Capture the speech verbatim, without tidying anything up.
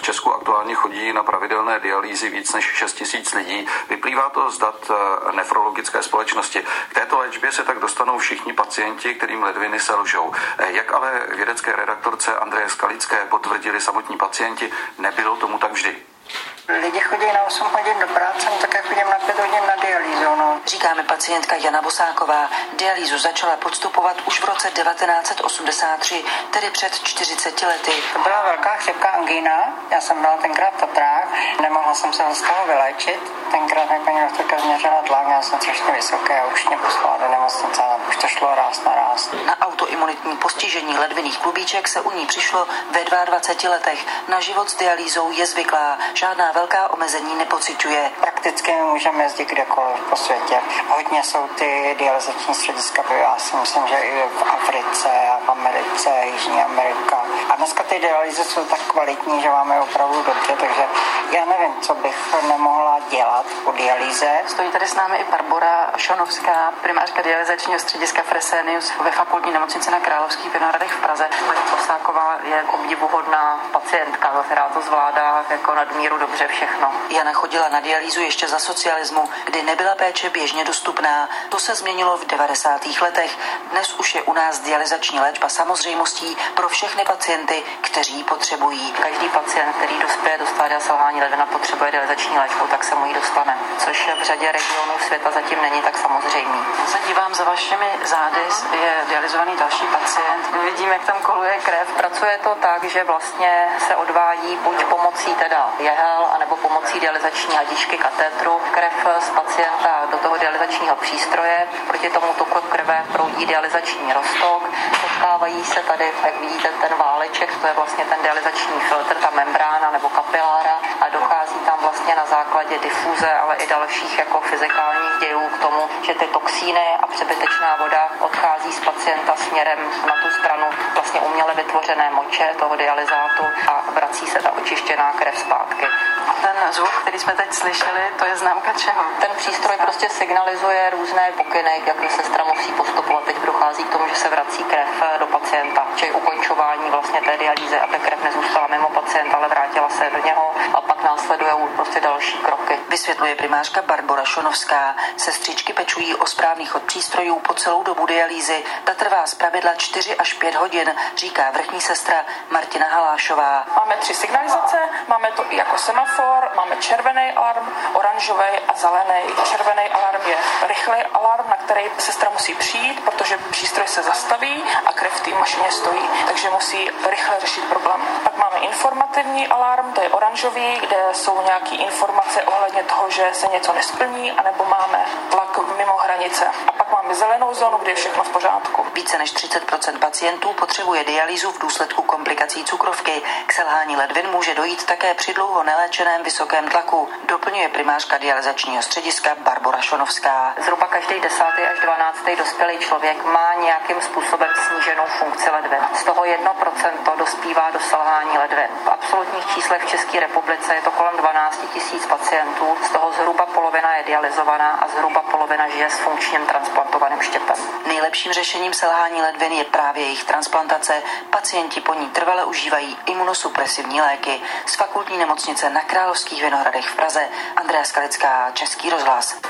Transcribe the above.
Česku aktuálně chodí na pravidelné dialýzy víc než šest tisíc lidí. Vyplývá to z dat nefrologické společnosti. K této léčbě se tak dostanou všichni pacienti, kterým ledviny selžou. Jak ale vědecké redaktorce Andreje Skalické potvrdili samotní pacienti, nebylo tomu tak vždy. Lidi chodí na osm hodin do práce, no tak já chodím na pět hodin na dialýzu. No. Říká mi pacientka Jana Bosáková. Dialýzu začala podstupovat už v roce devatenáct set osmdesát tři, tedy před čtyřiceti lety. To byla velká chřipka angína, já jsem byla tenkrát v Tatrách, nemohla jsem se z toho vyléčit. Tenkrát mi paní doktorka změřila tlak, já jsem strašně vysoké a už mě poslala do nemocnice, ale už to šlo ráz na ráz. Na autoimunitní postižení ledviných klubíček se u ní přišlo ve dvaadvaceti letech. Na život s dialýzou je zvyklá, žádná velká omezení nepociťuje. Prakticky můžeme jezdit kdekoliv po světě. Hodně jsou ty dialyzační střediska, já si myslím, že i v Africe, v Americe, Jižní Amerika. A dneska ty dialýzy jsou tak kvalitní, že máme opravdu dobře, takže já nevím, co bych nemohla dělat po dialýze. Stojí tady s námi i Barbora Šonovská, primářka dialyzačního střediska Fresenius ve fakultní nemocnici na Královských Vinohradech v Praze. Paní Bosáková je obdivuhodná pacientka, která to zvládá jako nadmíru dobře všechno. Jana chodila na dialýzu ještě za socialismu, kdy nebyla péče běžně dostupná. To se změnilo v devadesátých letech. Dnes už je u nás dialyzační léčba samozřejmostí pro všechny pacienty, kteří ji potřebují. Každý pacient, který dospěje do stádia selhání ledvin a potřebuje dialyzační léčbu, tak se mu ji dostane, což v řadě regionů světa zatím není tak samozřejmý. Se dívám za vašimi zády, je dialyzovaný další pacient. Vidím, jak tam koluje krev. Pracuje to tak, že vlastně se odvádí buď pomocí teda jehel, anebo pomocí dialyzační hadičky katétru krev z pacienta do toho dialyzačního přístroje. Proti tomu toku krve proudí dialyzační roztok. Potkávají se tady, jak vidíte, ten váleček, to je vlastně ten dialyzační filtr, ta membrána nebo kapilára a dochází tam vlastně na základě difuze, ale i dalších jako fyzikálních dějů k tomu, že ty toxíny a přebytečná voda odchází z pacienta směrem na tu stranu vlastně uměle vytvořené moče toho dialyzátu a vrací se ta očištěná krev zpátky. Ten zvuk, který jsme teď slyšeli, to je známka čeho? Ten přístroj prostě signalizuje různé pokyny, jak sestra musí postupovat. Teď dochází k tomu, že se vrací krev do pacienta, čili ukončování vlastně té dialýzy, aby krev nezůstala mimo pacienta, ale vrátila se do něho a pak následují prostě další kroky. Vysvětluje primářka Barbora Šonovská. Sestřičky pečují o správný chod přístrojů po celou dobu dialýzy. Ta trvá zpravidla čtyři až pět hodin, říká vrchní sestra Martina Halášová. Máme tři signalizace, máme to i jako semafor, máme červený alarm, oranžový a zelený. Červený alarm je rychlý alarm, na který sestra musí přijít, protože přístroj se zastaví a krev v té mašině stojí, takže musí rychle řešit problém. Pak máme informativní alarm, to je oranžový, kde jsou nějaké informace ohledně toho, že se něco nesplní, anebo máme tlak mimo hranice. A pak máme zelenou zónu, kde je všechno v pořádku. Více než třicet procent pacientů potřebuje dialýzu v důsledku komplikací cukrovky. K selhání ledvin může dojít také při dlouho neléčeném vysokém tlaku, doplňuje primářka dialyzačního střediska Barbora Šonovská. Zhruba každý desátý až dvanáctý dospělý člověk má nějakým způsobem sníženou funkci ledvin. Z toho jedno procento dospívá do selhání ledvin. V absolutních číslech v České republice je to kolem dvanáct tisíc pacientů, z toho zhruba polovina je dialyzovaná a zhruba polovina žije s funkčním transplantovaným štěpem. Nejlepším řešením selhání ledvin je právě jejich transplantace. Pacienti po ní trvale užívají imunosupresivní léky. Z fakultní nemocnice na Královských Vinohradech v Praze Andrea Skalická, Český rozhlas.